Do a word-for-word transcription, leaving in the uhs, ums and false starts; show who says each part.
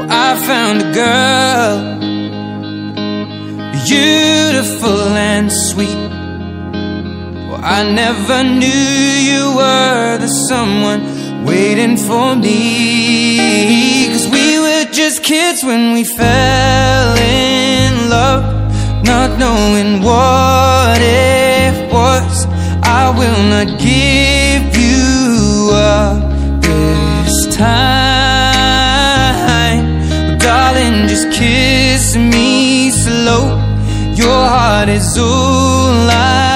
Speaker 1: I found a girl, beautiful and sweet. Well, I never knew you were the someone waiting for me. 'Cause we were just kids when we fell in love, not knowing what it was. I will not give you up this time. But darling, just kiss me slow. Your heart is all I